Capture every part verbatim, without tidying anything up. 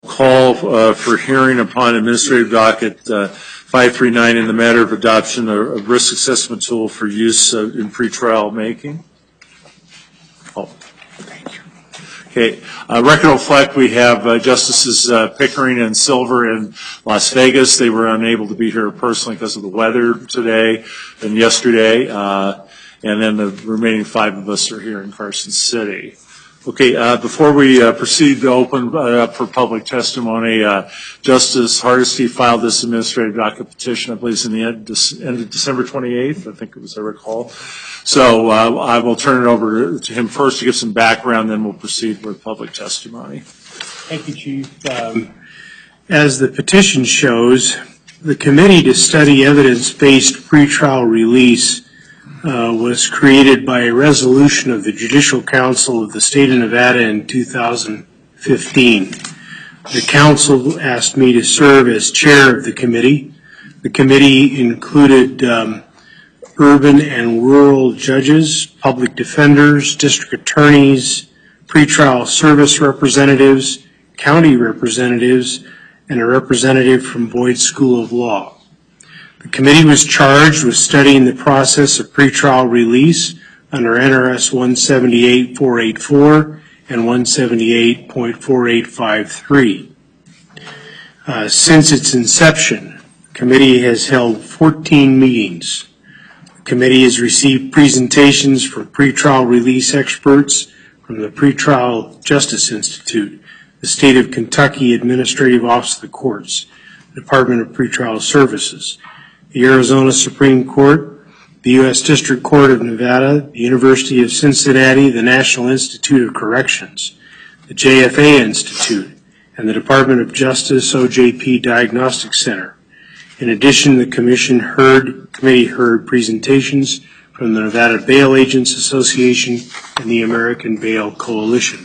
Call uh, for hearing upon administrative docket uh, five three nine in the matter of adoption of a risk assessment tool for use uh, in pretrial making. Oh, thank you. Okay, uh, record will reflect we have uh, Justices uh, Pickering and Silver in Las Vegas. They were unable to be here personally because of the weather today and yesterday, uh, and then the remaining five of us are here in Carson City. Okay, uh, before we uh, proceed to open uh, up for public testimony, uh, Justice Hardesty filed this administrative docket petition, I believe, in the end, end of December twenty-eighth, I think it was, I recall. So uh, I will turn it over to him first to give some background, then we'll proceed with public testimony. Thank you, Chief. Um, as the petition shows, the Committee to Study Evidence-Based Pretrial Release Uh, was created by a resolution of the Judicial Council of the State of Nevada in two thousand fifteen. The Council asked me to serve as chair of the committee. The committee included um, urban and rural judges, public defenders, district attorneys, pretrial service representatives, county representatives, and a representative from Boyd School of Law. The committee was charged with studying the process of pretrial release under N R S one seventy-eight point four eighty-four and one seventy-eight point four eight five three. Uh, since its inception, the committee has held fourteen meetings. The committee has received presentations from pretrial release experts from the Pretrial Justice Institute, the State of Kentucky Administrative Office of the Courts, the Department of Pretrial Services, the Arizona Supreme Court, the U S District Court of Nevada, the University of Cincinnati, the National Institute of Corrections, the J F A Institute, and the Department of Justice O J P Diagnostic Center. In addition, the commission heard, committee heard presentations from the Nevada Bail Agents Association and the American Bail Coalition.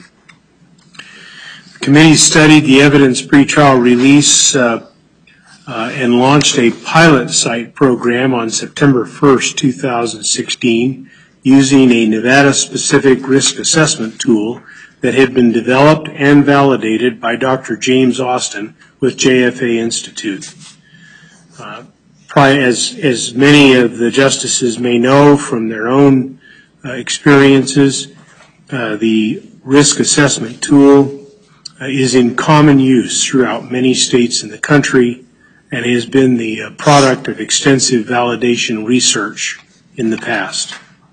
The committee studied the evidence pretrial release uh, Uh, and launched a pilot site program on September first, two thousand sixteen, using a Nevada-specific risk assessment tool that had been developed and validated by Doctor James Austin with J F A Institute. Uh, as, as many of the justices may know from their own uh, experiences, uh, the risk assessment tool uh, is in common use throughout many states in the country, and has been the uh, product of extensive validation research in the past.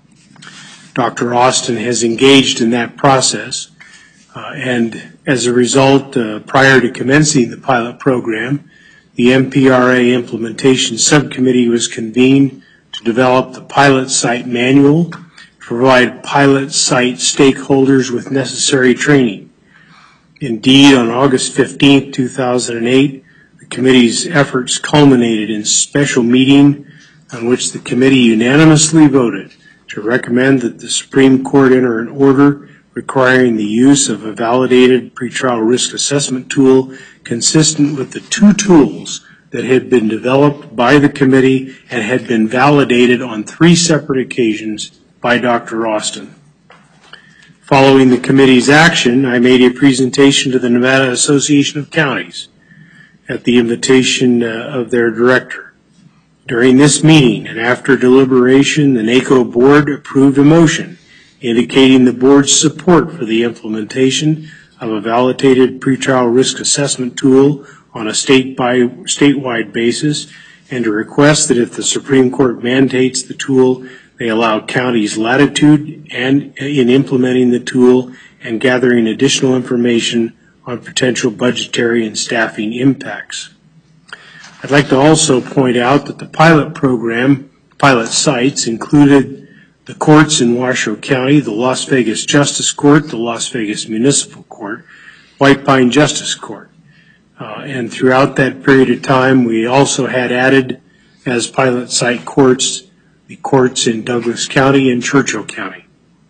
Doctor Austin has engaged in that process, uh, and as a result, uh, prior to commencing the pilot program, the M P R A Implementation Subcommittee was convened to develop the pilot site manual, to provide pilot site stakeholders with necessary training. Indeed, on August fifteenth, two thousand eight, the committee's efforts culminated in a special meeting on which the committee unanimously voted to recommend that the Supreme Court enter an order requiring the use of a validated pretrial risk assessment tool consistent with the two tools that had been developed by the committee and had been validated on three separate occasions by Doctor Austin. Following the committee's action, I made a presentation to the Nevada Association of Counties at the invitation uh, of their director. During this meeting and after deliberation, the NACO board approved a motion indicating the board's support for the implementation of a validated pretrial risk assessment tool on a state by statewide basis, and to request that if the Supreme Court mandates the tool, they allow counties latitude and in implementing the tool and gathering additional information on potential budgetary and staffing impacts. I'd like to also point out that the pilot program, pilot sites, included the courts in Washoe County, the Las Vegas Justice Court, the Las Vegas Municipal Court, White Pine Justice Court. Uh, and throughout that period of time, we also had added as pilot site courts the courts in Douglas County and Churchill County.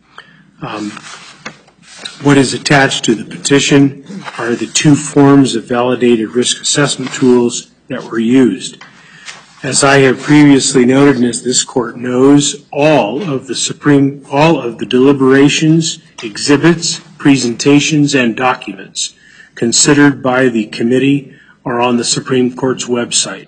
Um, What is attached to the petition are the two forms of validated risk assessment tools that were used. As I have previously noted, and as this court knows, all of the Supreme, all of the deliberations, exhibits, presentations, and documents considered by the committee are on the Supreme Court's website.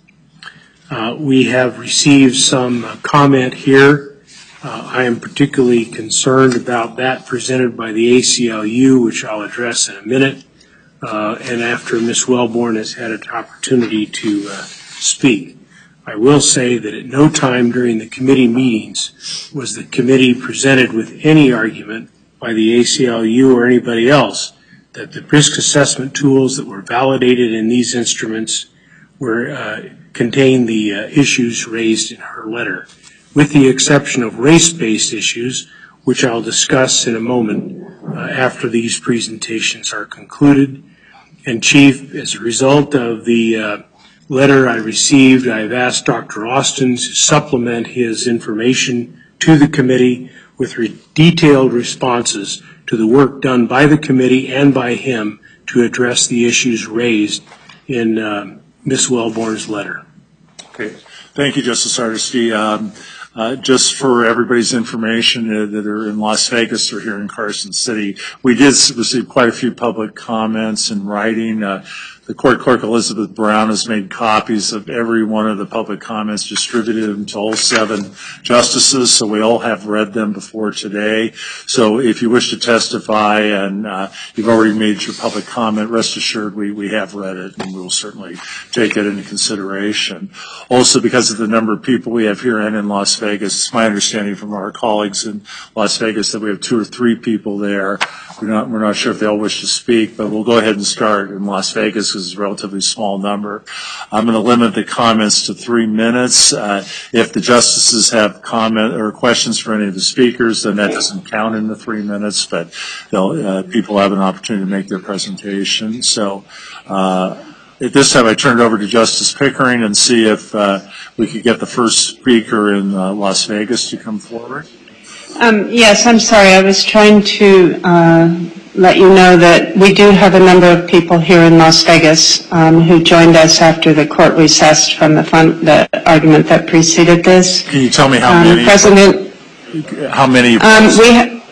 Uh, we have received some uh, comment here. Uh, I am particularly concerned about that presented by the A C L U, which I'll address in a minute, uh, and after Miz Wellborn has had an opportunity to uh, speak. I will say that at no time during the committee meetings was the committee presented with any argument by the A C L U or anybody else that the risk assessment tools that were validated in these instruments were uh, contained the uh, issues raised in her letter, with the exception of race-based issues, which I'll discuss in a moment uh, after these presentations are concluded. And Chief, as a result of the uh, letter I received, I've asked Doctor Austin to supplement his information to the committee with re- detailed responses to the work done by the committee and by him to address the issues raised in uh, Miz Wellborn's letter. Okay. Thank you, Justice Hardesty. Um, uh, just for everybody's information uh, that are in Las Vegas or here in Carson City, we did receive quite a few public comments in writing. Uh, The Court Clerk Elizabeth Brown has made copies of every one of the public comments, distributed them to all seven justices, so we all have read them before today. So if you wish to testify and uh, you've already made your public comment, rest assured we, we have read it and we will certainly take it into consideration. Also, because of the number of people we have here and in Las Vegas, it's my understanding from our colleagues in Las Vegas that we have two or three people there. We're not, we're not sure if they all wish to speak, but we'll go ahead and start in Las Vegas because it's a relatively small number. I'm going to limit the comments to three minutes. Uh, if the justices have comment or questions for any of the speakers, then that doesn't count in the three minutes, but they'll, uh, people have an opportunity to make their presentation. So uh, at this time, I turn it over to Justice Pickering and see if uh, we could get the first speaker in uh, Las Vegas to come forward. Um, yes, I'm sorry. I was trying to uh, let you know that we do have a number of people here in Las Vegas um, who joined us after the court recessed from the, fun, the argument that preceded this. Can you tell me how um, many? President, how many? Um, we ha-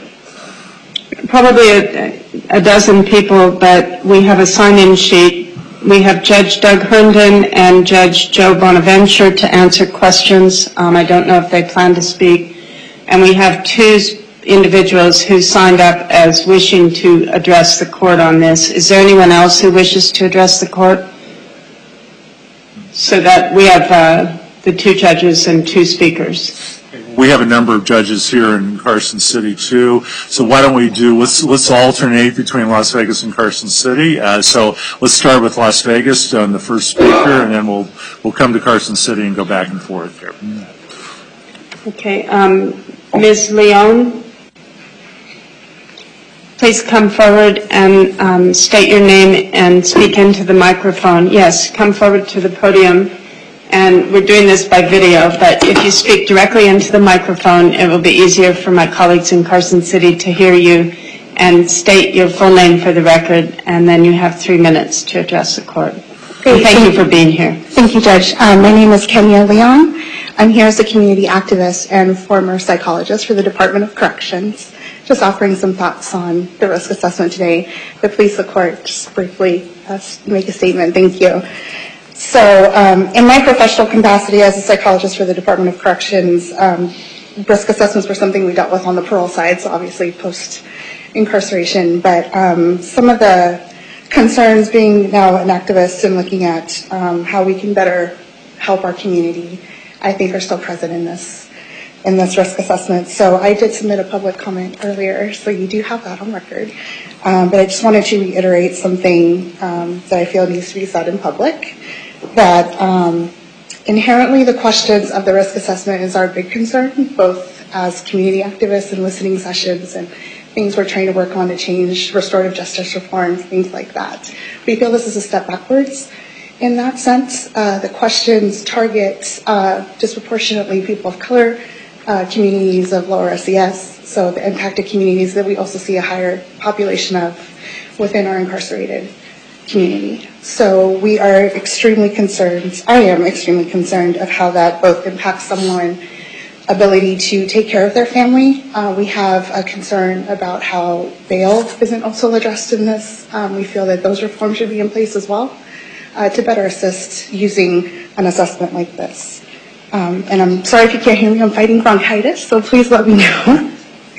probably a, a dozen people, but we have a sign-in sheet. We have Judge Doug Herndon and Judge Joe Bonaventure to answer questions. Um, I don't know if they plan to speak. And we have two individuals who signed up as wishing to address the court on this. Is there anyone else who wishes to address the court? So that we have uh, the two judges and two speakers. We have a number of judges here in Carson City too. So why don't we do, let's let's alternate between Las Vegas and Carson City. Uh, so let's start with Las Vegas on the first speaker, and then we'll we'll come to Carson City and go back and forth here. Okay. Um, Miz Leon, please come forward and um, state your name and speak into the microphone. Yes, come forward to the podium. And we're doing this by video, but if you speak directly into the microphone, it will be easier for my colleagues in Carson City to hear you, and state your full name for the record, and then you have three minutes to address the court. Great, thank, thank you for being here. Thank you, Judge. Um, my name is Kenya Leon. I'm here as a community activist and former psychologist for the Department of Corrections. Just offering some thoughts on the risk assessment today. But please, the court, just briefly uh, make a statement. Thank you. So um, in my professional capacity as a psychologist for the Department of Corrections, um, risk assessments were something we dealt with on the parole side, so obviously post-incarceration. But um, some of the concerns being now an activist and looking at um, how we can better help our community, I think are still present in this in this risk assessment. So I did submit a public comment earlier, so you do have that on record. Um, but I just wanted to reiterate something um, that I feel needs to be said in public, that um, inherently the questions of the risk assessment is our big concern, both as community activists and listening sessions and things we're trying to work on to change restorative justice reform, things like that. We feel this is a step backwards. In that sense, uh, the questions target uh, disproportionately people of color, uh, communities of lower S E S, so the impacted communities that we also see a higher population of within our incarcerated community. So we are extremely concerned, I am extremely concerned of how that both impacts someone ability to take care of their family. Uh, we have a concern about how bail isn't also addressed in this. Um, we feel that those reforms should be in place as well uh, to better assist using an assessment like this. Um, and I'm sorry if you can't hear me, I'm fighting bronchitis, so please let me know.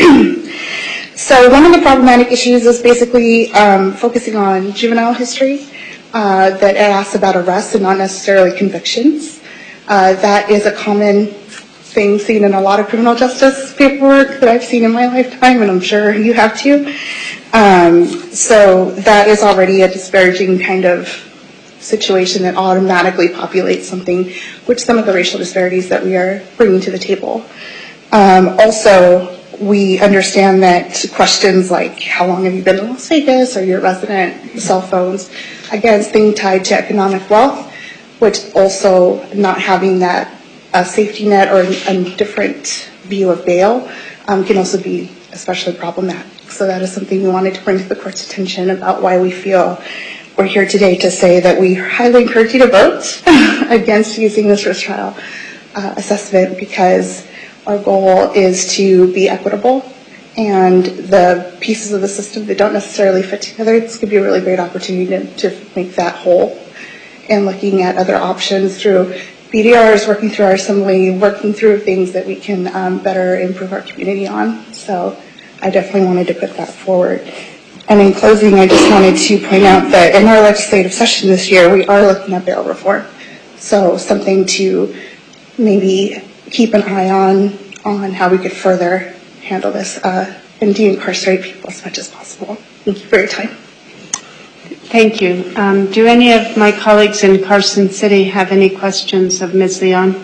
So one of the problematic issues is basically um, focusing on juvenile history uh, that asks about arrests and not necessarily convictions. Uh, that is a common thing seen in a lot of criminal justice paperwork that I've seen in my lifetime, and I'm sure you have too. Um, so that is already a disparaging kind of situation that automatically populates something, which some of the racial disparities that we are bringing to the table. Um, also, we understand that questions like how long have you been in Las Vegas or your resident, cell phones, again, is thing tied to economic wealth, which also not having that a safety net or a different view of bail um, can also be especially problematic. So that is something we wanted to bring to the court's attention about why we feel we're here today to say that we highly encourage you to vote against using this risk trial uh, assessment, because our goal is to be equitable, and the pieces of the system that don't necessarily fit together, this could be a really great opportunity to, to make that whole. And looking at other options through B D Rs, working through our assembly, working through things that we can um, better improve our community on. So I definitely wanted to put that forward. And in closing, I just wanted to point out that in our legislative session this year, we are looking at bail reform. So something to maybe keep an eye on, on how we could further handle this uh, and de-incarcerate people as much as possible. Thank you for your time. Thank you. Um, do any of my colleagues in Carson City have any questions of Miz Leon?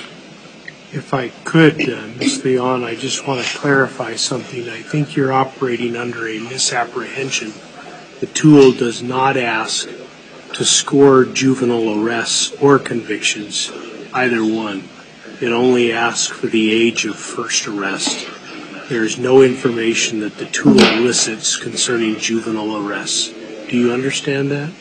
If I could, uh, Miz Leon, I just want to clarify something. I think you're operating under a misapprehension. The tool does not ask to score juvenile arrests or convictions, either one. It only asks for the age of first arrest. There is no information that the tool elicits concerning juvenile arrests. Do you understand that?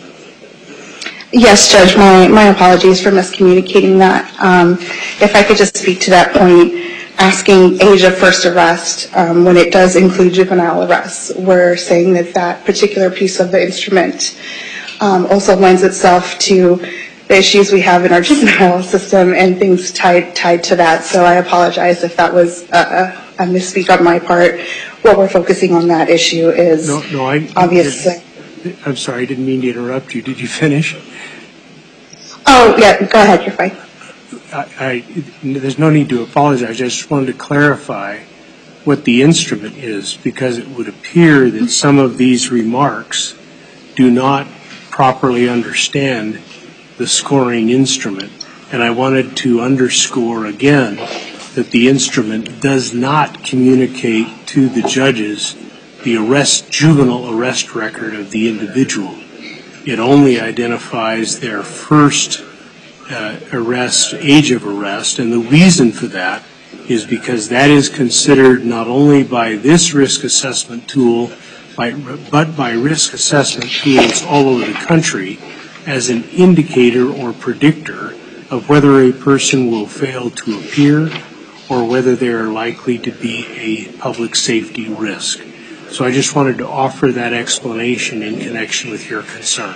Yes, Judge, my, my apologies for miscommunicating that. Um, if I could just speak to that point, asking age of first arrest, um, when it does include juvenile arrests, we're saying that that particular piece of the instrument um, also lends itself to the issues we have in our juvenile system and things tied tied to that. So I apologize if that was a, a misspeak on my part. What we're focusing on that issue is no, no, I, obviously. I'm sorry, I didn't mean to interrupt you. Did you finish? Oh, yeah, go ahead, you're fine. I, I, there's no need to apologize. I just wanted to clarify what the instrument is, because it would appear that some of these remarks do not properly understand the scoring instrument. And I wanted to underscore again that the instrument does not communicate to the judges the arrest, juvenile arrest record of the individual. It only identifies their first uh, arrest, age of arrest, and the reason for that is because that is considered not only by this risk assessment tool, by, but by risk assessment tools all over the country as an indicator or predictor of whether a person will fail to appear or whether they are likely to be a public safety risk. So I just wanted to offer that explanation in connection with your concern.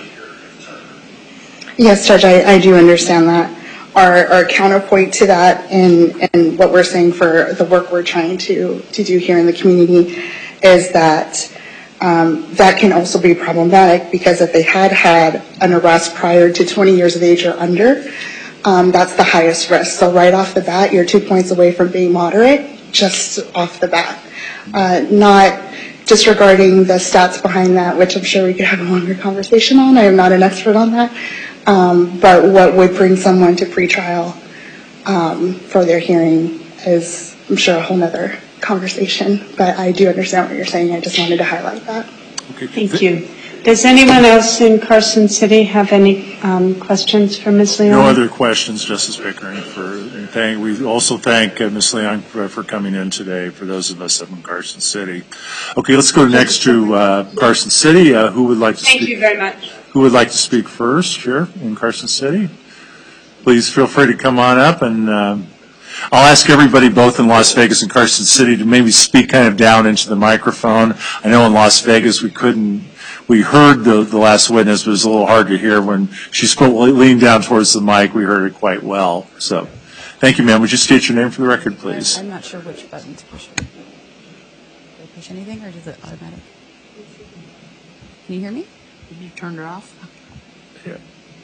Yes, Judge, I, I do understand that. Our, our counterpoint to that and, and what we're saying for the work we're trying to, to do here in the community is that um, that can also be problematic, because if they had had an arrest prior to twenty years of age or under, um, that's the highest risk. So right off the bat, you're two points away from being moderate, just off the bat. Uh, not disregarding the stats behind that, which I'm sure we could have a longer conversation on. I am not an expert on that. Um, but what would bring someone to pretrial um, for their hearing is, I'm sure, a whole nother conversation. But I do understand what you're saying. I just wanted to highlight that. Okay. Thank you. Does anyone else in Carson City have any um, questions for Miz Leon? No other questions, Justice Pickering. For and thank, we also thank uh, Miz Leon for, for coming in today, for those of us up in Carson City. Okay, let's go next to uh, Carson City. Uh, who would like to Thank speak? you very much. Who would like to speak first here in Carson City? Please feel free to come on up. And um, I'll ask everybody both in Las Vegas and Carson City to maybe speak kind of down into the microphone. I know in Las Vegas we couldn't, we heard the, the last witness, but it was a little hard to hear when she spoke, leaned down towards the mic. We heard it quite well. So thank you, ma'am. Would you state your name for the record, please? I'm not sure which button to push. Do I push anything or is it automatic? Can you hear me? You turned her off? Yeah.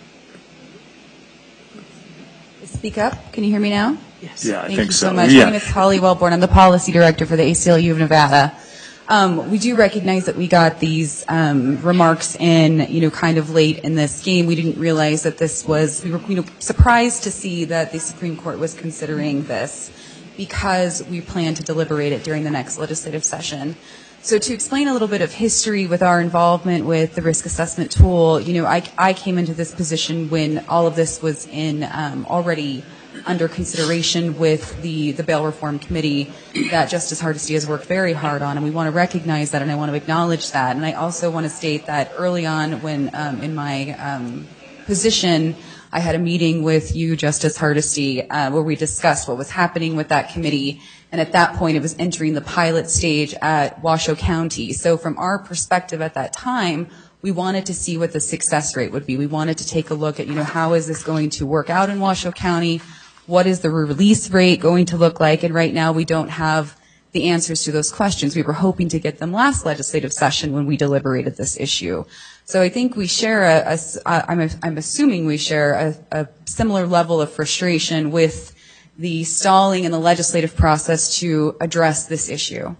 Speak up. Can you hear me now? Yes. Yeah, I Thank think you so. so much. Yeah. My name is Holly Wellborn. I'm the policy director for the A C L U of Nevada. Um, we do recognize that we got these um, remarks in, you know, kind of late in this game. We didn't realize that this was, we were, you know, surprised to see that the Supreme Court was considering this because we plan to deliberate it during the next legislative session. So to explain a little bit of history with our involvement with the risk assessment tool, you know, I, I came into this position when all of this was in um, already under consideration with the, the Bail Reform Committee that Justice Hardesty has worked very hard on, and we want to recognize that and I want to acknowledge that. And I also want to state that early on when um, in my um, position, I had a meeting with you, Justice Hardesty, uh, where we discussed what was happening with that committee. And at that point, it was entering the pilot stage at Washoe County. So from our perspective at that time, we wanted to see what the success rate would be. We wanted to take a look at, you know, how is this going to work out in Washoe County? What is the release rate going to look like? And right now, we don't have the answers to those questions. We were hoping to get them last legislative session when we deliberated this issue. So I think we share a, a I'm, a, I'm assuming we share a, a similar level of frustration with the stalling in the legislative process to address this issue.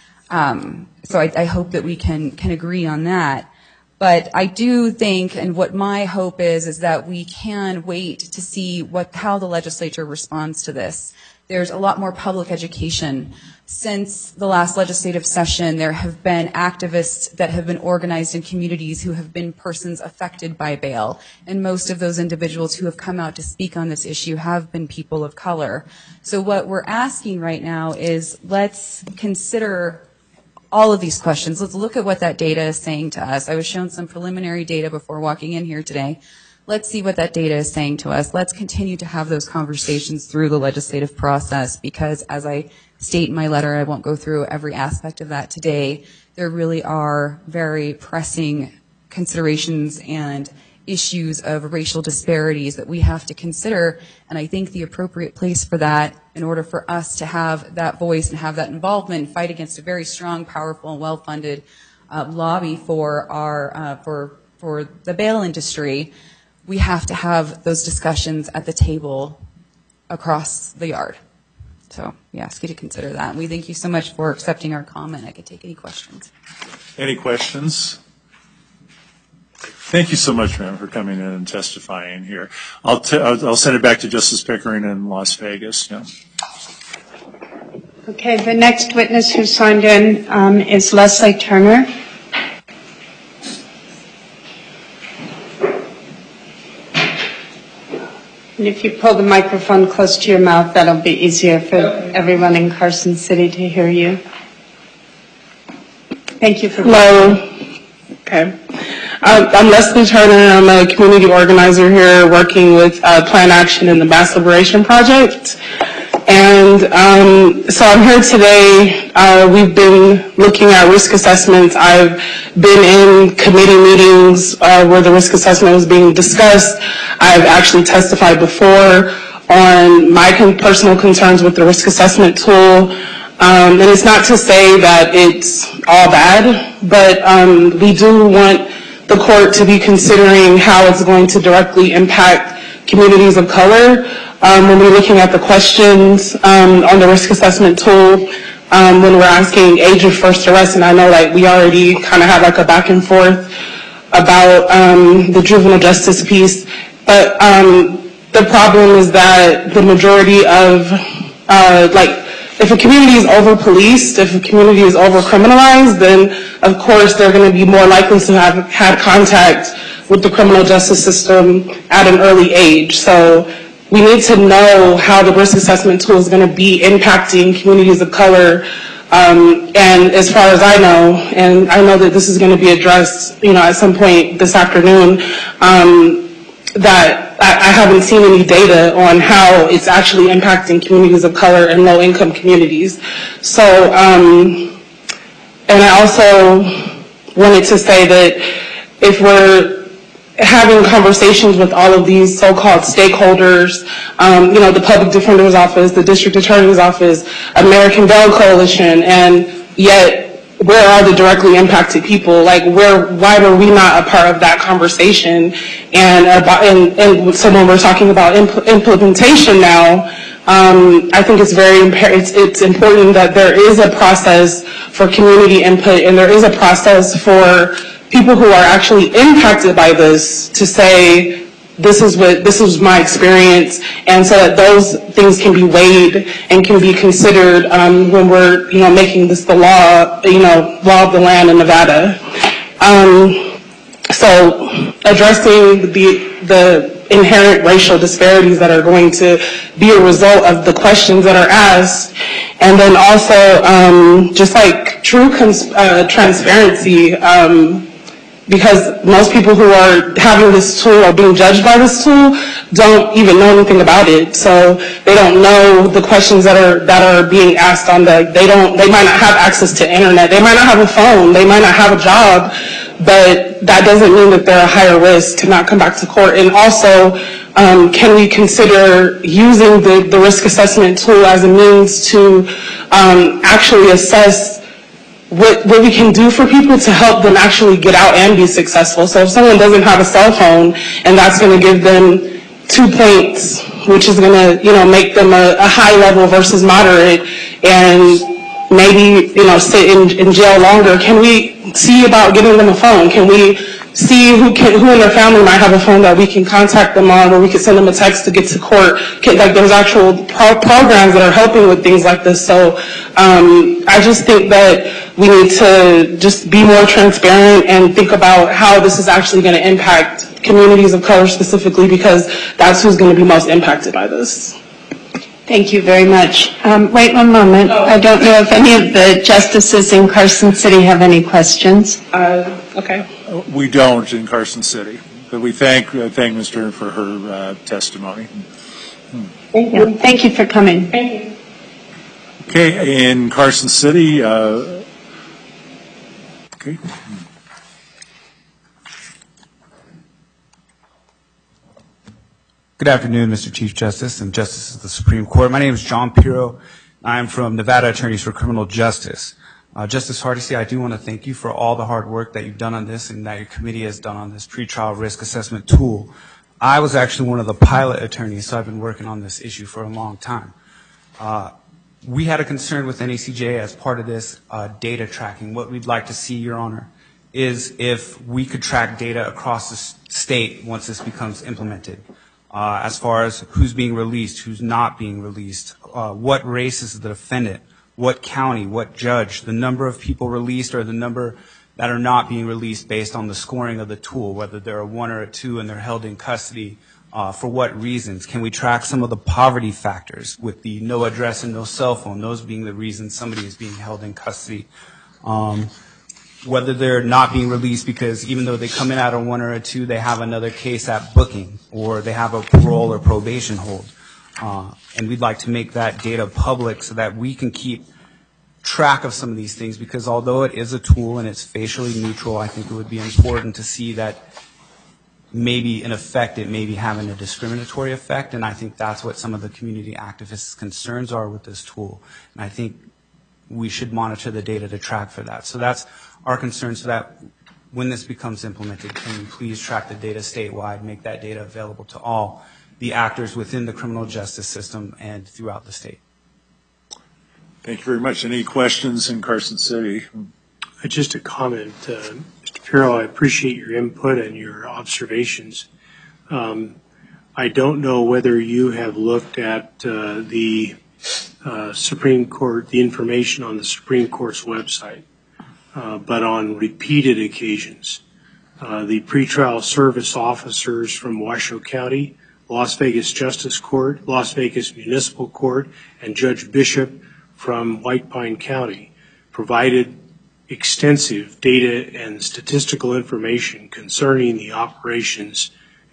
Um, so I, I hope that we can, can agree on that. But I do think, and what my hope is, is that we can wait to see what, how the legislature responds to this. There's a lot more public education. Since the last legislative session, there have been activists that have been organized in communities who have been persons affected by bail. And most of those individuals who have come out to speak on this issue have been people of color. So what we're asking right now is let's consider all of these questions. Let's look at what that data is saying to us. I was shown some preliminary data before walking in here today. Let's see what that data is saying to us. Let's continue to have those conversations through the legislative process because, as I state in my letter, I won't go through every aspect of that today, there really are very pressing considerations and issues of racial disparities that we have to consider, and I think the appropriate place for that, in order for us to have that voice and have that involvement and fight against a very strong, powerful, and well-funded uh, lobby for our uh, for for the bail industry, we have to have those discussions at the table across the yard. So we ask you to consider that. And we thank you so much for accepting our comment. I could take any questions. Any questions? Thank you so much, ma'am, for coming in and testifying here. I'll, t- I'll send it back to Justice Pickering in Las Vegas. Yeah. Okay, the next witness who signed in um, is Leslie Turner. And if you pull the microphone close to your mouth, that'll be easier for everyone in Carson City to hear you. Thank you for being Hello. Okay. Uh, I'm Leslie Turner. I'm a community organizer here working with uh, Plan Action and the Mass Liberation Project. And um, so I'm here today. Uh, we've been looking at risk assessments. I've been in committee meetings uh, where the risk assessment was being discussed. I've actually testified before on my con- personal concerns with the risk assessment tool. Um, and it's not to say that it's all bad, but um, we do want the court to be considering how it's going to directly impact communities of color. Um, when we're looking at the questions um, on the risk assessment tool, um, when we're asking age of first arrest, and I know like we already kind of had like a back and forth about um, the juvenile justice piece, but um, the problem is that the majority of uh, like if a community is over-policed, if a community is over-criminalized, then of course they're going to be more likely to have had contact with the criminal justice system at an early age. So we need to know how the risk assessment tool is going to be impacting communities of color. Um, and as far as I know, and I know that this is going to be addressed, you know, at some point this afternoon, um, that I, I haven't seen any data on how it's actually impacting communities of color and low-income communities. So, um, and I also wanted to say that if we're having conversations with all of these so-called stakeholders, um, you know, the Public Defender's Office, the District Attorney's Office, American Bail Coalition, and yet where are the directly impacted people? Like, where, why were we not a part of that conversation? And, about, and, and so when we're talking about impl implementation now, um, I think it's very impar it's, it's important that there is a process for community input, and there is a process for people who are actually impacted by this to say, this is what, this is my experience, and so that those things can be weighed and can be considered um, when we're, you know, making this the law, you know, law of the land in Nevada. Um, so addressing the, the inherent racial disparities that are going to be a result of the questions that are asked, and then also um, just like true cons uh, transparency, um, because most people who are having this tool or being judged by this tool don't even know anything about it. So they don't know the questions that are that are being asked on the, they don't, they might not have access to internet, they might not have a phone, they might not have a job, but that doesn't mean that they're a higher risk to not come back to court. And also, um, can we consider using the, the risk assessment tool as a means to um, actually assess What, what we can do for people to help them actually get out and be successful. So if someone doesn't have a cell phone and that's going to give them two points, which is going to, you know, make them a, a high level versus moderate, and maybe, you know, sit in, in jail longer, can we see about getting them a phone? Can we see who can, who in their family might have a phone that we can contact them on, or we can send them a text to get to court? Can, like, there's actual pro programs that are helping with things like this. So um, I just think that we need to just be more transparent and think about how this is actually going to impact communities of color specifically, because that's who's going to be most impacted by this. Thank you very much. Um, wait one moment. Oh. I don't know if any of the justices in Carson City have any questions. Uh, okay. We don't in Carson City, but we thank uh, thank Miz Turner for her uh, testimony. Thank you. Thank you for coming. Thank you. Okay, in Carson City. Uh, okay. Good afternoon, Mister Chief Justice and Justices of the Supreme Court. My name is John Pirro. I'm from Nevada Attorneys for Criminal Justice. Uh, Justice Hardesty, I do want to thank you for all the hard work that you've done on this and that your committee has done on this pretrial risk assessment tool. I was actually one of the pilot attorneys, so I've been working on this issue for a long time. Uh, we had a concern with N A C J as part of this uh, data tracking. What we'd like to see, Your Honor, is if we could track data across the state once this becomes implemented. Uh, as far as who's being released, who's not being released, uh, what race is the defendant, what county, what judge, the number of people released or the number that are not being released based on the scoring of the tool, whether they're a one or a two and they're held in custody, uh, for what reasons. Can we track some of the poverty factors with the no address and no cell phone, those being the reasons somebody is being held in custody? Um, whether they're not being released because even though they come in at a one or a two, they have another case at booking, or they have a parole or probation hold. Uh, and we'd like to make that data public so that we can keep track of some of these things, because although it is a tool and it's facially neutral, I think it would be important to see that maybe in effect it may be having a discriminatory effect, and I think that's what some of the community activists' concerns are with this tool. And I think we should monitor the data to track for that. So that's our concern, so that when this becomes implemented, can you please track the data statewide, make that data available to all the actors within the criminal justice system and throughout the state. Thank you very much. Any questions in Carson City? Uh, Just a comment, uh, Mister Pirro, I appreciate your input and your observations. Um, I don't know whether you have looked at uh, the uh, Supreme Court, the information on the Supreme Court's website, uh, but on repeated occasions, uh, the pretrial service officers from Washoe County, Las Vegas Justice Court, Las Vegas Municipal Court, and Judge Bishop from White Pine County provided extensive data and statistical information concerning the operations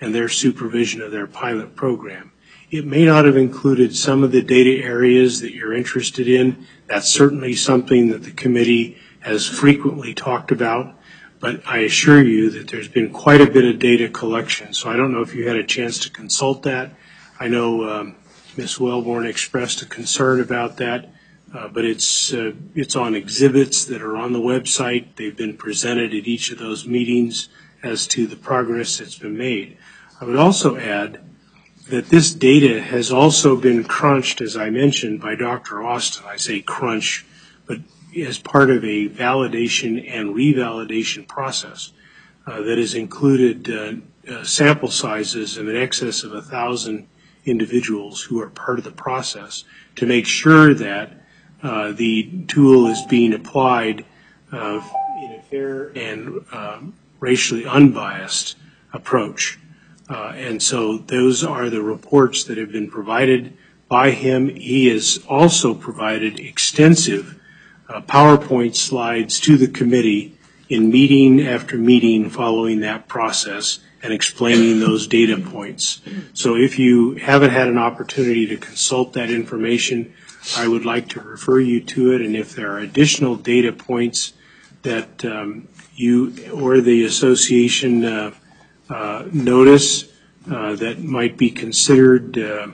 and their supervision of their pilot program. It may not have included some of the data areas that you're interested in. That's certainly something that the committee has frequently talked about, but I assure you that there's been quite a bit of data collection. So I don't know if you had a chance to consult that. I know um, Miz Wellborn expressed a concern about that, uh, but it's uh, it's on exhibits that are on the website. They've been presented at each of those meetings as to the progress that's been made. I would also add that this data has also been crunched, as I mentioned, by Doctor Austin. I say crunch, but as part of a validation and revalidation process uh, that has included uh, uh, sample sizes of in excess of a thousand individuals who are part of the process to make sure that uh, the tool is being applied uh, in a fair and um, racially unbiased approach. Uh, and so those are the reports that have been provided by him. He has also provided extensive uh, PowerPoint slides to the committee in meeting after meeting following that process and explaining those data points. So if you haven't had an opportunity to consult that information, I would like to refer you to it. And if there are additional data points that um, you or the association uh, uh, notice uh, that might be considered uh,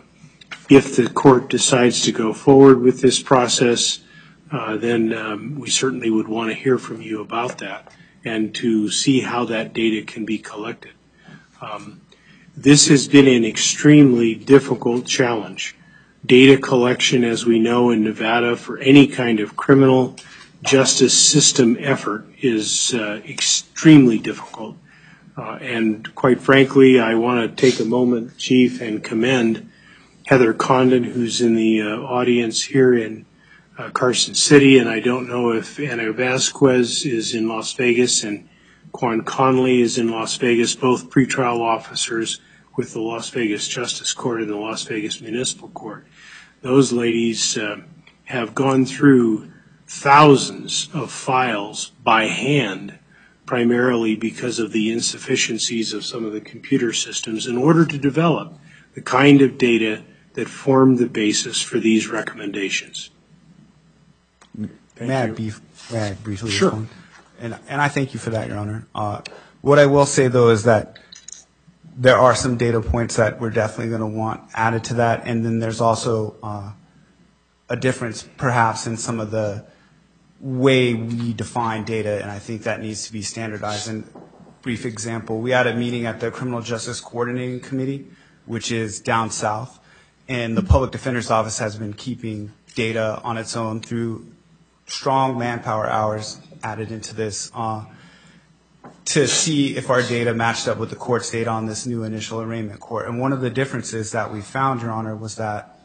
if the court decides to go forward with this process, uh, then um, we certainly would want to hear from you about that and to see how that data can be collected. Um, this has been an extremely difficult challenge. Data collection, as we know in Nevada, for any kind of criminal justice system effort is uh, extremely difficult. Uh, and quite frankly, I want to take a moment, Chief, and commend Heather Condon, who's in the uh, audience here in uh, Carson City, and I don't know if Ana Vasquez is in Las Vegas and Quan Conley is in Las Vegas, both pretrial officers with the Las Vegas Justice Court and the Las Vegas Municipal Court. Those ladies uh, have gone through thousands of files by hand, primarily because of the insufficiencies of some of the computer systems, in order to develop the kind of data that formed the basis for these recommendations. May I, be, may I briefly Sure. respond? And, and I thank you for that, Your Honor. Uh, what I will say, though, is that there are some data points that we're definitely going to want added to that, and then there's also uh, a difference, perhaps, in some of the way we define data, and I think that needs to be standardized. And brief example, we had a meeting at the Criminal Justice Coordinating Committee, which is down south, and the Public Defender's Office has been keeping data on its own through strong manpower hours added into this uh, to see if our data matched up with the court's data on this new initial arraignment court. And one of the differences that we found, Your Honor, was that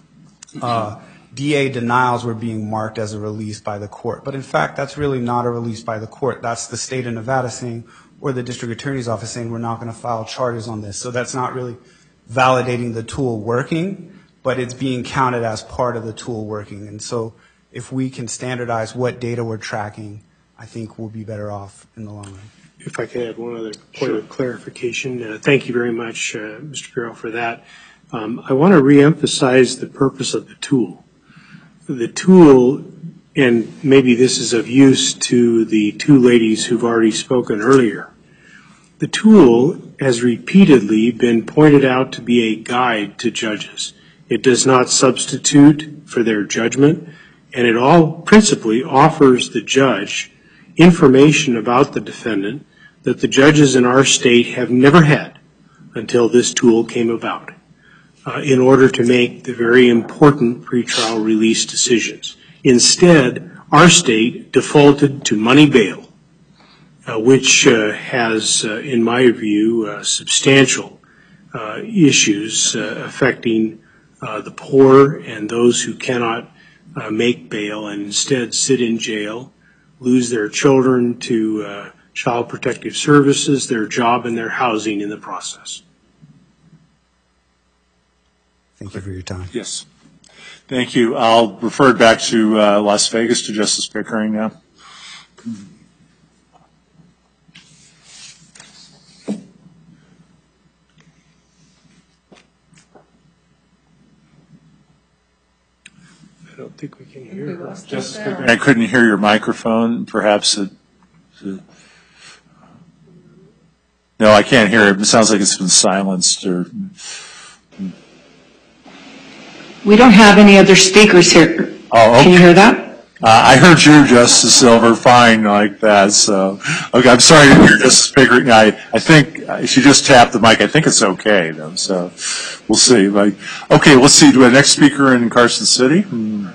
uh, D A denials were being marked as a release by the court. But in fact, that's really not a release by the court. That's the state of Nevada saying, or the district attorney's office saying, we're not going to file charges on this. So that's not really validating the tool working, but it's being counted as part of the tool working. And so if we can standardize what data we're tracking, I think we'll be better off in the long run. If I could add one other point of clarification. Uh, thank you very much, uh, Mister Pirro, for that. Um, I want to reemphasize the purpose of the tool. The tool, and maybe this is of use to the two ladies who've already spoken earlier, the tool has repeatedly been pointed out to be a guide to judges. It does not substitute for their judgment, and it all principally offers the judge information about the defendant that the judges in our state have never had until this tool came about, uh, in order to make the very important pretrial release decisions. Instead, our state defaulted to money bail, uh, which uh, has, uh, in my view, uh, substantial uh, issues uh, affecting uh, the poor and those who cannot uh, make bail and instead sit in jail, lose their children to uh, Child Protective Services, their job, and their housing in the process. Thank you for your time. Yes. Thank you. I'll refer it back to uh, Las Vegas, to Justice Pickering now. I don't think we can hear her. Just, I couldn't hear your microphone. Perhaps it, it. No, I can't hear it. It sounds like it's been silenced. Or. We don't have any other speakers here. Oh, okay. Can you hear that? Uh, I heard you, Justice Silver, fine like that. So, okay, I'm sorry to hear Justice Pickering. I, I think she just tapped the mic. I think it's okay, though. So, we'll see. Like, okay, let's see. Do we have next speaker in Carson City? Hmm.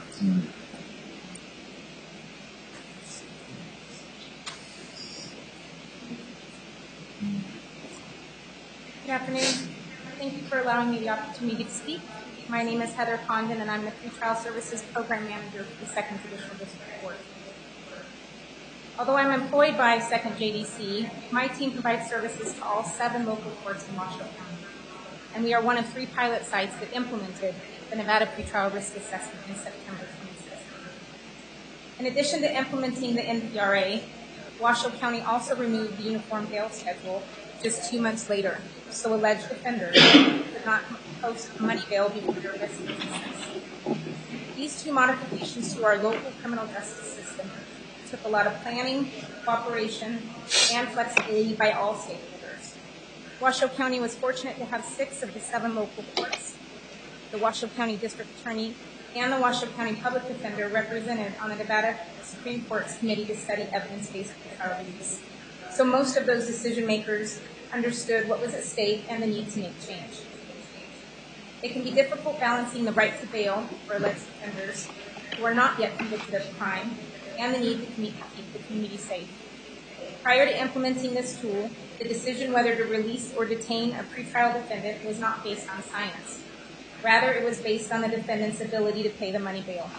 Good afternoon. Thank you for allowing me the opportunity to speak. My name is Heather Condon, and I'm the Pretrial Services Program Manager for the Second Judicial District Court. Although I'm employed by Second J D C, my team provides services to all seven local courts in Washoe County, and we are one of three pilot sites that implemented the Nevada Pretrial Risk Assessment in September twenty-sixth. In addition to implementing the N P R A, Washoe County also removed the uniform bail schedule just two months later, so alleged offenders could not post money bail before their risk assessment. These two modifications to our local criminal justice system took a lot of planning, cooperation, and flexibility by all stakeholders. Washoe County was fortunate to have six of the seven local courts, the Washoe County District Attorney, and the Washoe County Public Defender represented on the Nevada Supreme Court's Committee to Study Evidence-Based Pretrial Release. So most of those decision makers understood what was at stake and the need to make change. It can be difficult balancing the right to bail for alleged offenders who are not yet convicted of a crime and the need to keep the community safe. Prior to implementing this tool, the decision whether to release or detain a pretrial defendant was not based on science. Rather, it was based on the defendant's ability to pay the money bail.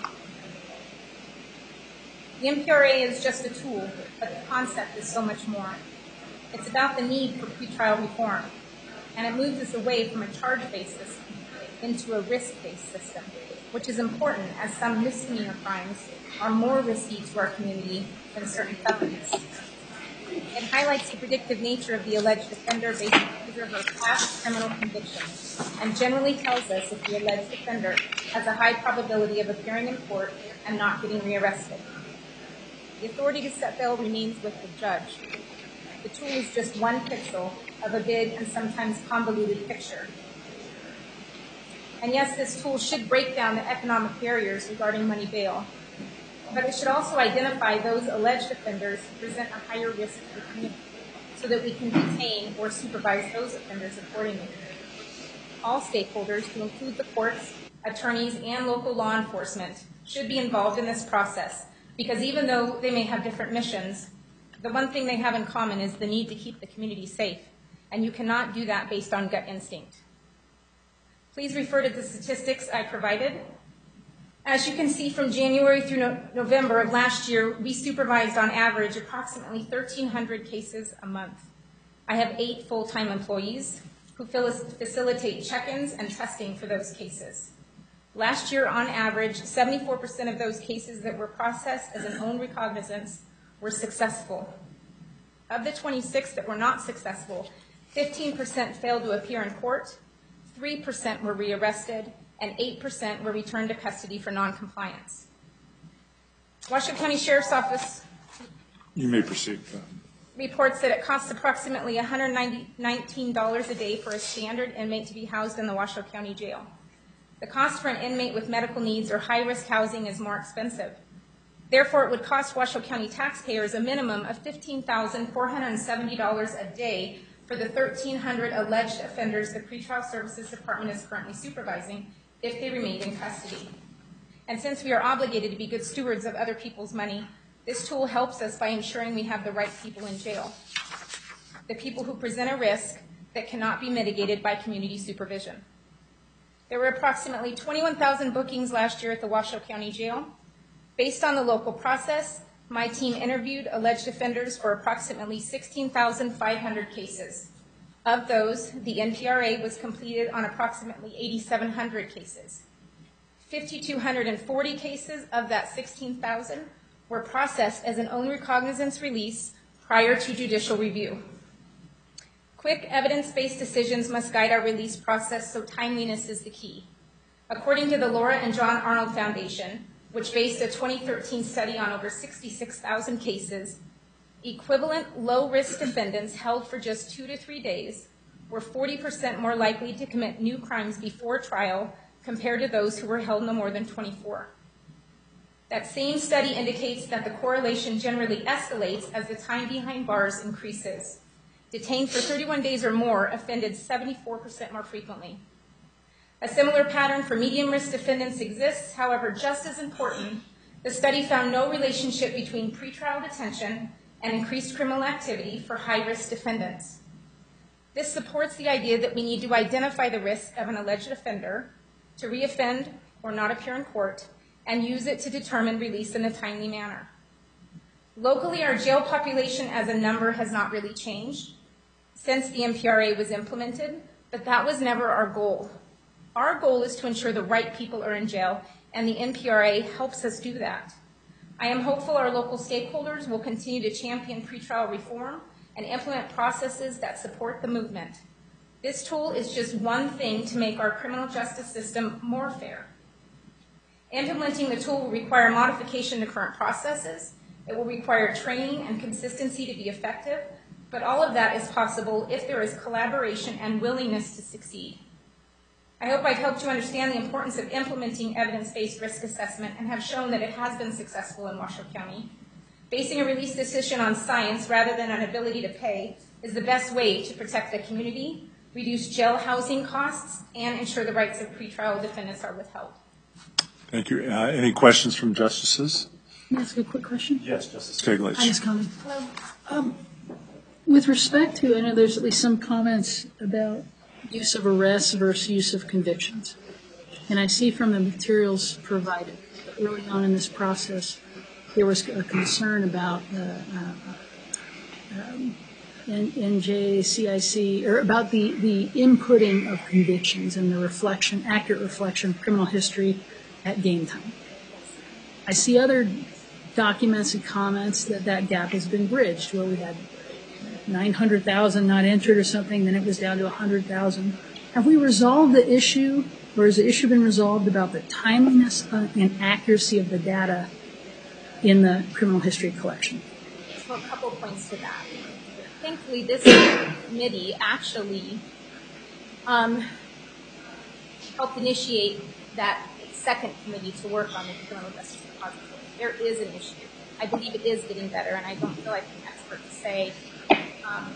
The N P R A is just a tool, but the concept is so much more. It's about the need for pretrial reform, and it moves us away from a charge-based system into a risk-based system, which is important as some misdemeanor crimes are more risky to our community than certain felonies. It highlights the predictive nature of the alleged offender based on his or her past criminal convictions, and generally tells us if the alleged offender has a high probability of appearing in court and not getting rearrested. The authority to set bail remains with the judge. The tool is just one pixel of a big and sometimes convoluted picture. And yes, this tool should break down the economic barriers regarding money bail, but it should also identify those alleged offenders who present a higher risk to the community so that we can detain or supervise those offenders accordingly. All stakeholders, to include the courts, attorneys, and local law enforcement, should be involved in this process because even though they may have different missions, the one thing they have in common is the need to keep the community safe, and you cannot do that based on gut instinct. Please refer to the statistics I provided. As you can see, from January through no- November of last year, we supervised on average approximately thirteen hundred cases a month. I have eight full-time employees who facilitate check-ins and testing for those cases. Last year, on average, seventy-four percent of those cases that were processed as an own recognizance were successful. Of the twenty-six that were not successful, fifteen percent failed to appear in court, three percent were rearrested, and eight percent were returned to custody for noncompliance. Washoe County Sheriff's Office You may proceed. reports that it costs approximately one hundred nineteen dollars a day for a standard inmate to be housed in the Washoe County Jail. The cost for an inmate with medical needs or high-risk housing is more expensive. Therefore, it would cost Washoe County taxpayers a minimum of fifteen thousand four hundred seventy dollars a day for the thirteen hundred alleged offenders the Pretrial Services Department is currently supervising if they remain in custody. And since we are obligated to be good stewards of other people's money, this tool helps us by ensuring we have the right people in jail, the people who present a risk that cannot be mitigated by community supervision. There were approximately twenty-one thousand bookings last year at the Washoe County Jail. Based on the local process, my team interviewed alleged offenders for approximately sixteen thousand five hundred cases. Of those, the N P R A was completed on approximately eight thousand seven hundred cases. five thousand two hundred forty cases of that sixteen thousand were processed as an own recognizance release prior to judicial review. Quick, evidence-based decisions must guide our release process, so timeliness is the key. According to the Laura and John Arnold Foundation, which based a twenty thirteen study on over sixty-six thousand cases, equivalent low-risk defendants held for just two to three days were forty percent more likely to commit new crimes before trial compared to those who were held no more than twenty-four. That same study indicates that the correlation generally escalates as the time behind bars increases. Detained for thirty-one days or more offended seventy-four percent more frequently. A similar pattern for medium-risk defendants exists. However, just as important, the study found no relationship between pretrial detention and increased criminal activity for high-risk defendants. This supports the idea that we need to identify the risk of an alleged offender to reoffend or not appear in court and use it to determine release in a timely manner. Locally, our jail population as a number has not really changed since the M P R A was implemented, but that was never our goal. Our goal is to ensure the right people are in jail, and the M P R A helps us do that. I am hopeful our local stakeholders will continue to champion pretrial reform and implement processes that support the movement. This tool is just one thing to make our criminal justice system more fair. Implementing the tool will require modification to current processes. It will require training and consistency to be effective, but all of that is possible if there is collaboration and willingness to succeed. I hope I've helped you understand the importance of implementing evidence-based risk assessment and have shown that it has been successful in Washoe County. Basing a release decision on science rather than on ability to pay is the best way to protect the community, reduce jail housing costs, and ensure the rights of pretrial defendants are withheld. Thank you. Uh, any questions from justices? Can I ask a quick question? Yes, Justice Stiglitz. Hi, Miz Conlon. Hello. Um, with respect to, I know there's at least some comments about use of arrests versus use of convictions. And I see from the materials provided early on in this process, there was a concern about uh, uh, um, N J C I C, or about the, the inputting of convictions and the reflection, accurate reflection of criminal history at game time. I see other documents and comments that that gap has been bridged, where we had nine hundred thousand not entered or something, then it was down to one hundred thousand. Have we resolved the issue, or has the issue been resolved about the timeliness and accuracy of the data in the criminal history collection? So a couple points to that. Thankfully, this committee actually um, helped initiate that second committee to work on the criminal justice repository. There is an issue. I believe it is getting better, and I don't feel like I'm an expert to say. Um,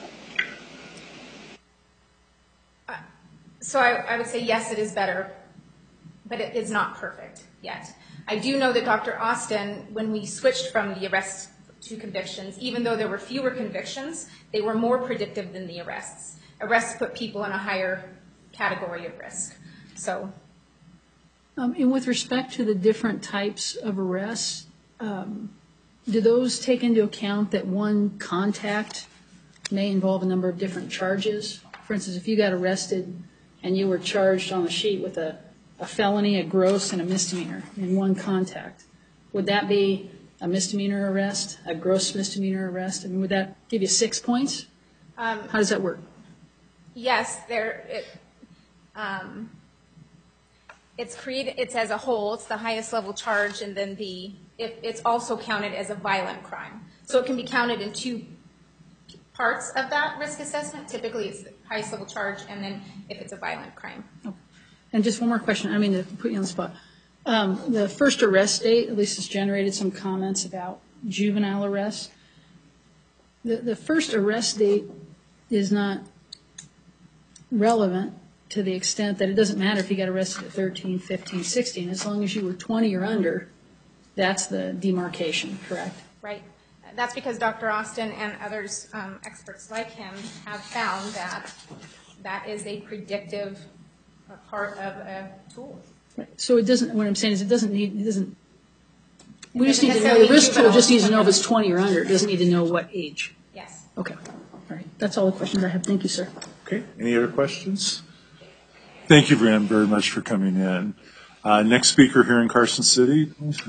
uh, so I, I would say yes, it is better, but it is not perfect yet. I do know that Doctor Austin, when we switched from the arrests to convictions, even though there were fewer convictions, they were more predictive than the arrests. Arrests put people in a higher category of risk. So. Um, and with respect to the different types of arrests, um, do those take into account that one contact may involve a number of different charges? For instance, if you got arrested and you were charged on the sheet with a, a felony, a gross, and a misdemeanor in one contact, would that be a misdemeanor arrest, a gross misdemeanor arrest? I mean, would that give you six points? Um, How does that work? Yes, there. It, um, it's created. It's as a whole. It's the highest level charge, and then the. It, it's also counted as a violent crime, so it can be counted in two parts of that risk assessment. Typically, it's the highest level charge, and then if it's a violent crime. Okay. And just one more question. I mean to put you on the spot. Um, the first arrest date, at least, has generated some comments about juvenile arrests. The, the first arrest date is not relevant to the extent that it doesn't matter if you got arrested at thirteen, fifteen, sixteen. As long as you were twenty or under, that's the demarcation, correct? Right. That's because Doctor Austin and others, um, experts like him, have found that that is a predictive part of a tool. Right. So it doesn't, what I'm saying is it doesn't need, it doesn't, we It just need to know, doesn't the risk tool necessarily just needs to know if it's juvenile. twenty or under. It doesn't need to know what age. Yes. Okay. All right. That's all the questions I have. Thank you, sir. Okay, any other questions? Thank you, Graham, very much for coming in. Uh, next speaker here in Carson City.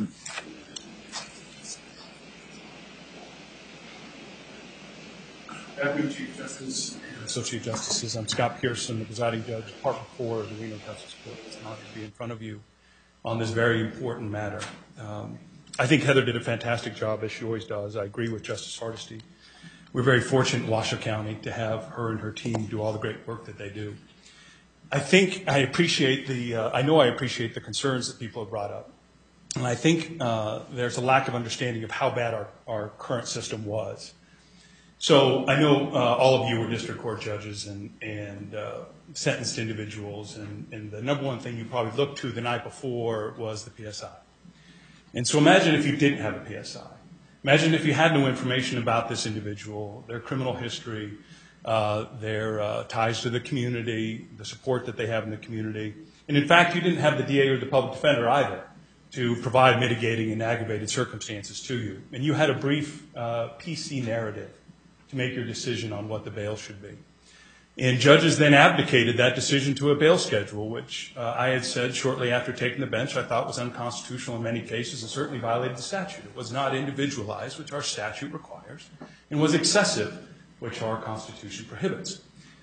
Deputy Chief Justice and Associate Justices, I'm Scott Pearson, the presiding judge, Department four of the Reno Justice Court. It's an honor to be in front of you on this very important matter. Um, I think Heather did a fantastic job, as she always does. I agree with Justice Hardesty. We're very fortunate in Washoe County to have her and her team do all the great work that they do. I think I appreciate the, uh, I know I appreciate the concerns that people have brought up. And I think uh, there's a lack of understanding of how bad our, our current system was. So I know uh, all of you were district court judges and, and uh, sentenced individuals, and, and the number one thing you probably looked to the night before was the P S I. And so imagine if you didn't have a P S I. Imagine if you had no information about this individual, their criminal history, uh, their uh, ties to the community, the support that they have in the community. And in fact, you didn't have the D A or the public defender either to provide mitigating and aggravated circumstances to you. And you had a brief uh, P C narrative to make your decision on what the bail should be. And judges then abdicated that decision to a bail schedule, which uh, I had said shortly after taking the bench I thought was unconstitutional in many cases and certainly violated the statute. It was not individualized, which our statute requires, and was excessive, which our Constitution prohibits.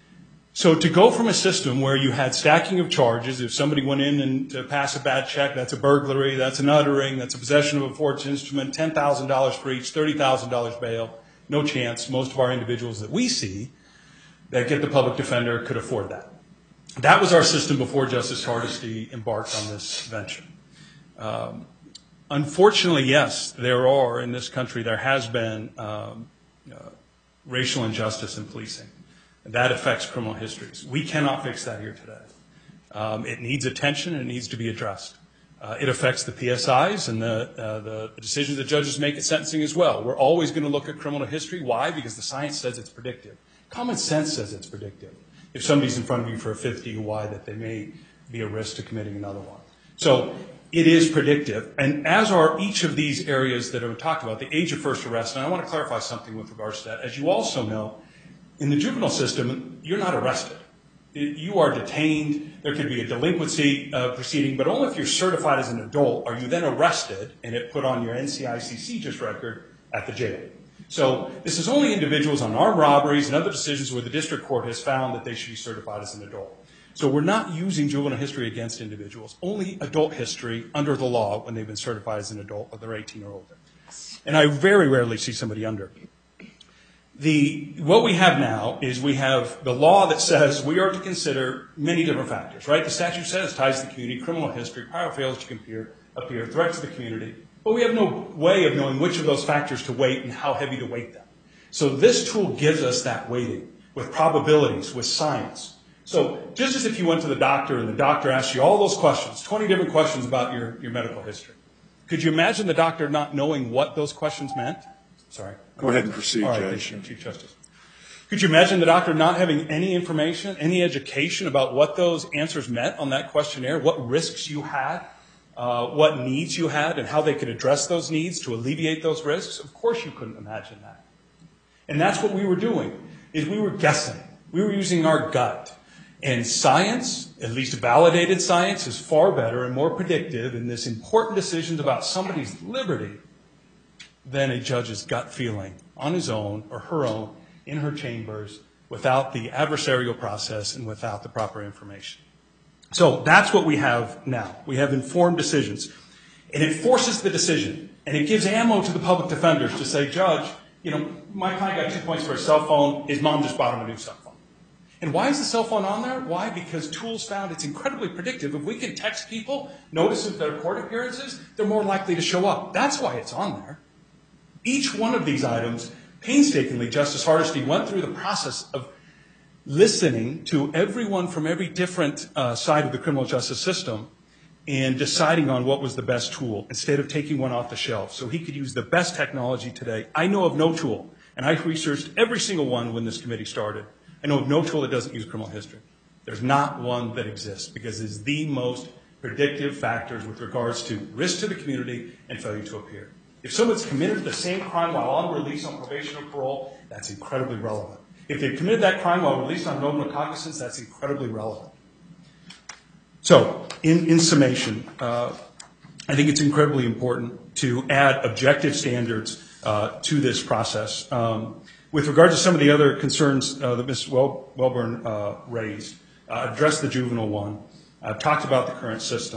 So to go from a system where you had stacking of charges, if somebody went in and to pass a bad check, that's a burglary, that's an uttering, that's a possession of a forged instrument, ten thousand dollars for each, thirty thousand dollars bail, no chance. Most of our individuals that we see that get the public defender could afford that. That was our system before Justice Hardesty embarked on this venture. Um, unfortunately, yes, there are, in this country, there has been um, uh, racial injustice in policing. That affects criminal histories. We cannot fix that here today. Um, it needs attention and it needs to be addressed. Uh, it affects the P S Is and the, uh, the decisions that judges make at sentencing as well. We're always going to look at criminal history. Why? Because the science says it's predictive. Common sense says it's predictive. If somebody's in front of you for a fifth D U I, that they may be a risk to committing another one. So it is predictive. And as are each of these areas that are talked about, the age of first arrest, and I want to clarify something with regards to that. As you also know, in the juvenile system, you're not arrested. You are detained. There could be a delinquency uh, proceeding, but only if you're certified as an adult are you then arrested and it put on your N C I C C just record at the jail. So this is only individuals on armed robberies and other decisions where the district court has found that they should be certified as an adult. So we're not using juvenile history against individuals, only adult history under the law when they've been certified as an adult or they're eighteen or older. And I very rarely see somebody under. The, what we have now is we have the law that says we are to consider many different factors, right? The statute says ties to the community, criminal history, prior failures to appear, appear, threats to the community. But we have no way of knowing which of those factors to weight and how heavy to weight them. So this tool gives us that weighting with probabilities, with science. So just as if you went to the doctor and the doctor asked you all those questions, twenty different questions about your, your medical history. Could you imagine the doctor not knowing what those questions meant? Sorry. Go ahead and proceed, All right, Judge. thank you, Chief Justice. Could you imagine the doctor not having any information, any education about what those answers meant on that questionnaire, what risks you had, uh, what needs you had, and how they could address those needs to alleviate those risks? Of course you couldn't imagine that. And that's what we were doing, is we were guessing. We were using our gut. And science, at least validated science, is far better and more predictive in this important decisions about somebody's liberty than a judge's gut feeling on his own or her own in her chambers without the adversarial process and without the proper information. So that's what we have now. We have informed decisions. And it forces the decision. And it gives ammo to the public defenders to say, Judge, you know, my client got two points for a cell phone. His mom just bought him a new cell phone. And why is the cell phone on there? Why? Because tools found it's incredibly predictive. If we can text people, notice if their court appearances, they're more likely to show up. That's why it's on there. Each one of these items, painstakingly, Justice Hardesty went through the process of listening to everyone from every different uh, side of the criminal justice system and deciding on what was the best tool instead of taking one off the shelf so he could use the best technology today. I know of no tool, and I researched every single one when this committee started. I know of no tool that doesn't use criminal history. There's not one that exists because it's the most predictive factors with regards to risk to the community and failure to appear. If someone's committed the same crime while on release on probation or parole, that's incredibly relevant. If they've committed that crime while released on normal recognizance, that's incredibly relevant. So, in, in summation, uh, I think it's incredibly important to add objective standards uh, to this process. Um, with regard to some of the other concerns uh, that Miz Wel- Welburn uh, raised, uh, addressed the juvenile one. I've talked about the current system.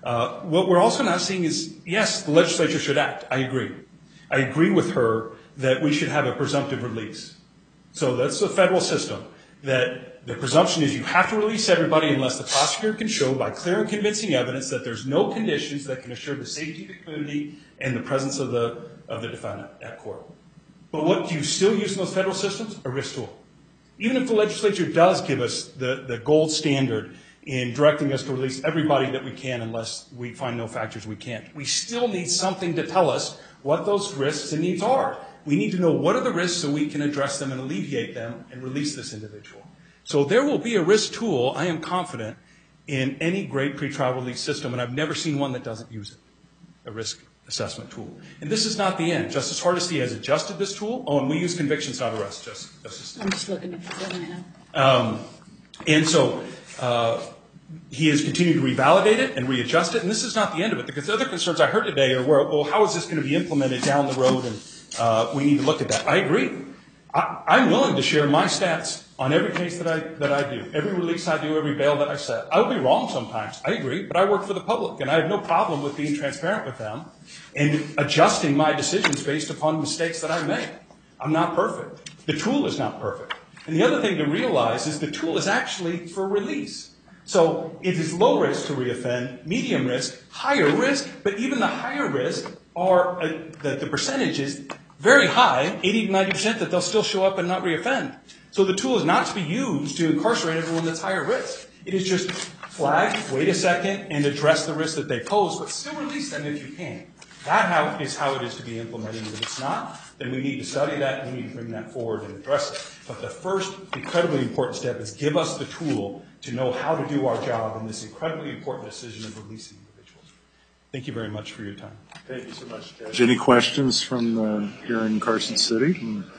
Uh, what we're also not seeing is, yes, the legislature should act. I agree. I agree with her that we should have a presumptive release. So that's the federal system, that the presumption is you have to release everybody unless the prosecutor can show by clear and convincing evidence that there's no conditions that can assure the safety of the community and the presence of the, of the defendant at court. But what do you still use in those federal systems? A risk tool. Even if the legislature does give us the, the gold standard in directing us to release everybody that we can unless we find no factors we can't, we still need something to tell us what those risks and needs are. We need to know what are the risks so we can address them and alleviate them and release this individual. So there will be a risk tool, I am confident, in any great pretrial release system, and I've never seen one that doesn't use it, a risk assessment tool. And this is not the end. Justice Hardesty has adjusted this tool. Oh, and we use convictions, not arrests, Justice. Justice. I'm just looking at the one Um, and so uh, he has continued to revalidate it and readjust it, and this is not the end of it. The other concerns I heard today are, well, well how is this going to be implemented down the road, and uh, we need to look at that. I agree. I, I'm willing to share my stats on every case that I that I do, every release I do, every bail that I set. I will be wrong sometimes. I agree, but I work for the public, and I have no problem with being transparent with them and adjusting my decisions based upon mistakes that I make. I'm not perfect. The tool is not perfect. And the other thing to realize is the tool is actually for release. So it is low risk to reoffend, medium risk, higher risk, but even the higher risk are uh, the, the percentage is very high, eighty to ninety percent, that they'll still show up and not reoffend. So the tool is not to be used to incarcerate everyone that's higher risk. It is just flag, wait a second, and address the risk that they pose, but still release them if you can. That how, is how it is to be implemented. If it's not, then we need to study that and we need to bring that forward and address it. But the first incredibly important step is give us the tool to know how to do our job in this incredibly important decision of releasing individuals. Thank you very much for your time. Thank you so much, Judge. Any questions from uh, here in Carson City?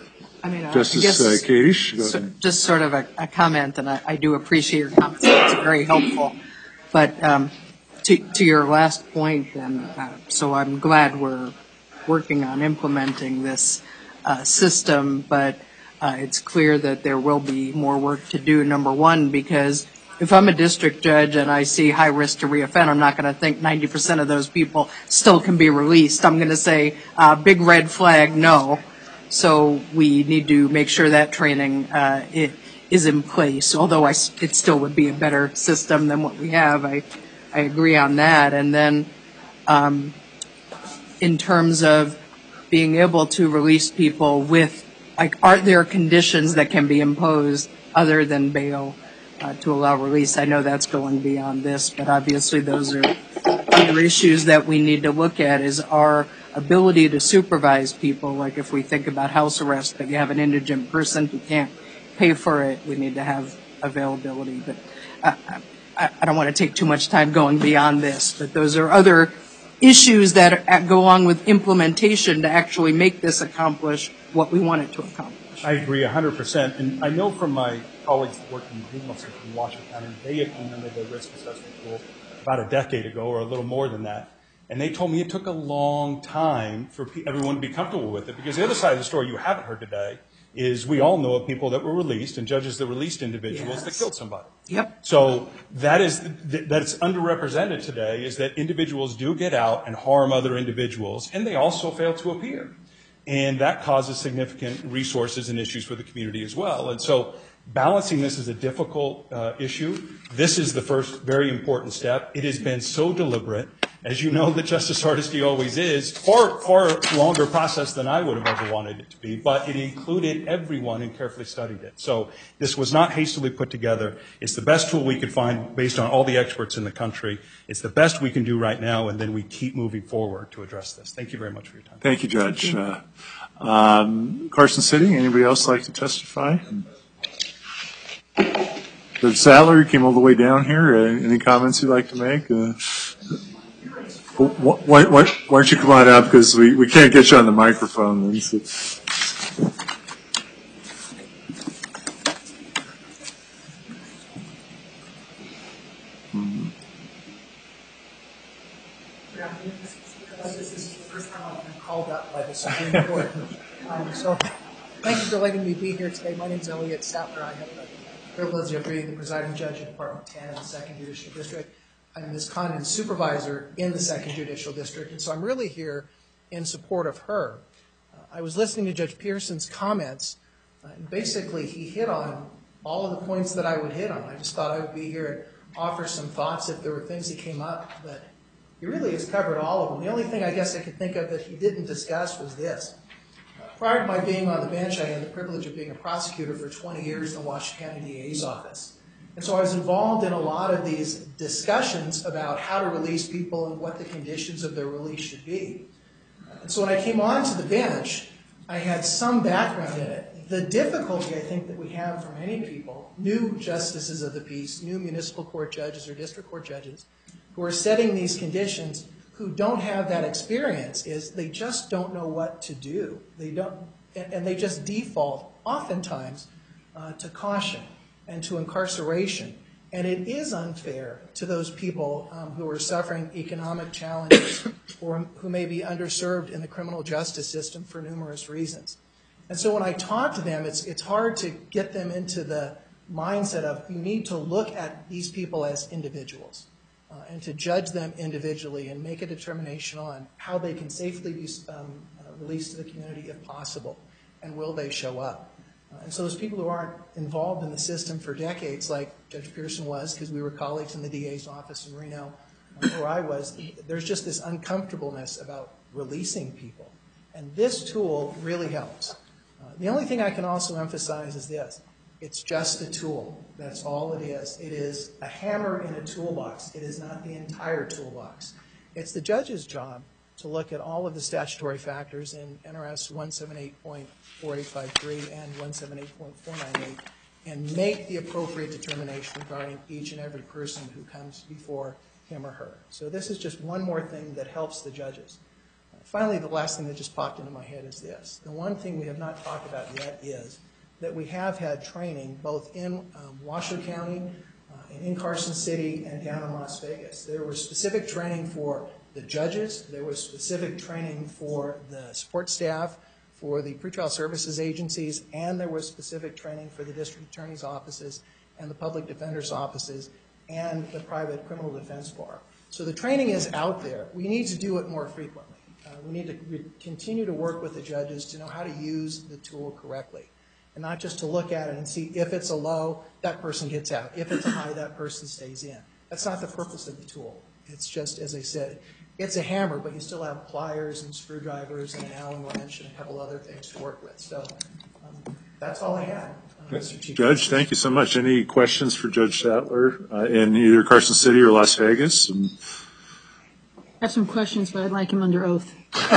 I mean, uh, Justice I guess, uh, Kadish, go so, ahead. just sort of a, a comment, and I, I do appreciate your comments. It's very helpful. But um, to, to your last point, then, uh, so I'm glad we're working on implementing this uh, system, but uh, it's clear that there will be more work to do, number one, because if I'm a district judge and I see high risk to reoffend, I'm not going to think ninety percent of those people still can be released. I'm going to say, uh, big red flag, no. So we need to make sure that training uh, it is in place, although I, it still would be a better system than what we have. I, I agree on that. And then um, in terms of being able to release people with, like, are there conditions that can be imposed other than bail uh, to allow release? I know that's going beyond this, but obviously those are other issues that we need to look at, is our ability to supervise people. Like if we think about house arrest, but you have an indigent person who can't pay for it, we need to have availability. But uh, I, I don't want to take too much time going beyond this, but those are other issues that are, go along with implementation to actually make this accomplish what we want it to accomplish. I agree one hundred percent. And I know from my colleagues that work in the juvenile system in Washington County, they implemented a risk assessment tool about a decade ago or a little more than that. And they told me it took a long time for everyone to be comfortable with it, because the other side of the story you haven't heard today is we all know of people that were released and judges that released individuals yes. that killed somebody. Yep. So that is that's underrepresented today, is that individuals do get out and harm other individuals, and they also fail to appear. And that causes significant resources and issues for the community as well. And so balancing this is a difficult uh, issue. This is the first very important step. It has been so deliberate. As you know, that Justice Hardesty always is, far, far longer process than I would have ever wanted it to be, but it included everyone and carefully studied it. So this was not hastily put together. It's the best tool we could find based on all the experts in the country. It's the best we can do right now, and then we keep moving forward to address this. Thank you very much for your time. Thank you, Judge. Thank you. Uh, um, Carson City, anybody else like to testify? Judge Sattler, you came all the way down here. Uh, any comments you'd like to make? Uh, Why, why, why don't you come on up, because we, we can't get you on the microphone. Then, so. mm-hmm. This is the first time I've been called up by the Supreme Court. Um, so thank you for letting me be here today. My name is Elliot Sattler. I have the privilege of being the presiding judge of Department ten of the second Judicial District. I'm Miz Condon's supervisor in the Second Judicial District, and so I'm really here in support of her. Uh, I was listening to Judge Pearson's comments, uh, and basically he hit on all of the points that I would hit on. I just thought I would be here and offer some thoughts if there were things that came up, but he really has covered all of them. The only thing I guess I could think of that he didn't discuss was this. Uh, prior to my being on the bench, I had the privilege of being a prosecutor for twenty years in the Washington County D A's office. And so I was involved in a lot of these discussions about how to release people and what the conditions of their release should be. And so when I came onto the bench, I had some background in it. The difficulty I think that we have for many people, new justices of the peace, new municipal court judges or district court judges, who are setting these conditions, who don't have that experience, is they just don't know what to do. They don't, and they just default oftentimes uh, to caution and to incarceration. And it is unfair to those people um, who are suffering economic challenges or who may be underserved in the criminal justice system for numerous reasons. And so when I talk to them, it's, it's hard to get them into the mindset of you need to look at these people as individuals uh, and to judge them individually and make a determination on how they can safely be um, uh, released to the community if possible, and will they show up. Uh, and so those people who aren't involved in the system for decades, like Judge Pearson was, because we were colleagues in the D A's office in Reno, uh, where I was, there's just this uncomfortableness about releasing people. And this tool really helps. Uh, the only thing I can also emphasize is this. It's just a tool. That's all it is. It is a hammer in a toolbox. It is not the entire toolbox. It's the judge's job to look at all of the statutory factors in N R S one seventy-eight point four eight five three and one seventy-eight point four nine eight and make the appropriate determination regarding each and every person who comes before him or her. So this is just one more thing that helps the judges. Uh, finally, the last thing that just popped into my head is this. The one thing we have not talked about yet is that we have had training both in um, Washoe County, uh, and in Carson City, and down in Las Vegas. There was specific training for the judges. There was specific training for the support staff, for the pretrial services agencies, and there was specific training for the district attorney's offices and the public defender's offices and the private criminal defense bar. So the training is out there. We need to do it more frequently. Uh, we need to re- continue to work with the judges to know how to use the tool correctly, and not just to look at it and see if it's a low, that person gets out. If it's a high, that person stays in. That's not the purpose of the tool. It's just, as I said, it's a hammer, but you still have pliers and screwdrivers and an Allen wrench and a couple other things to work with. So um, that's all I had. Uh, Mister Chief Judge, thank you so much. Any questions for Judge Sattler uh, in either Carson City or Las Vegas? And I have some questions, but I'd like him under oath.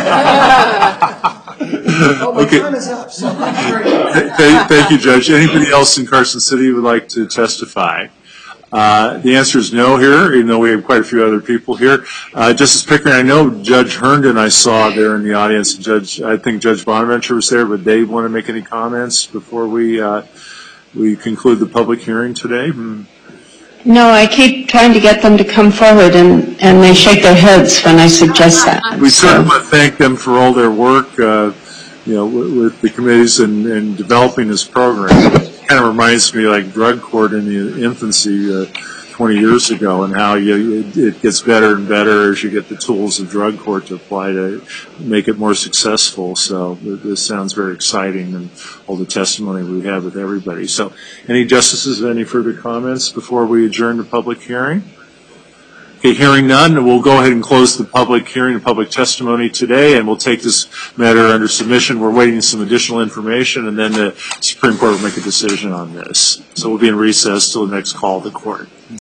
Oh, my okay. time is up. So thank, thank you, Judge. Anybody else in Carson City would like to testify? Uh, the answer is no here, even though we have quite a few other people here. Uh, Justice Pickering, I know Judge Herndon I saw there in the audience. Judge, I think Judge Bonaventure was there, but Dave want to make any comments before we uh, we conclude the public hearing today? Hmm. No, I keep trying to get them to come forward, and, and they shake their heads when I suggest that. We certainly want to thank them for all their work, uh, you know, with, with the committees and, and developing this program. It kind of reminds me like drug court in the infancy uh, twenty years ago, and how you, it, it gets better and better as you get the tools of drug court to apply to make it more successful. So this sounds very exciting, and all the testimony we have with everybody. So any justices have any further comments before we adjourn the public hearing? Okay, hearing none, we'll go ahead and close the public hearing and public testimony today, and we'll take this matter under submission. We're waiting some additional information, and then the Supreme Court will make a decision on this. So we'll be in recess till the next call of the court.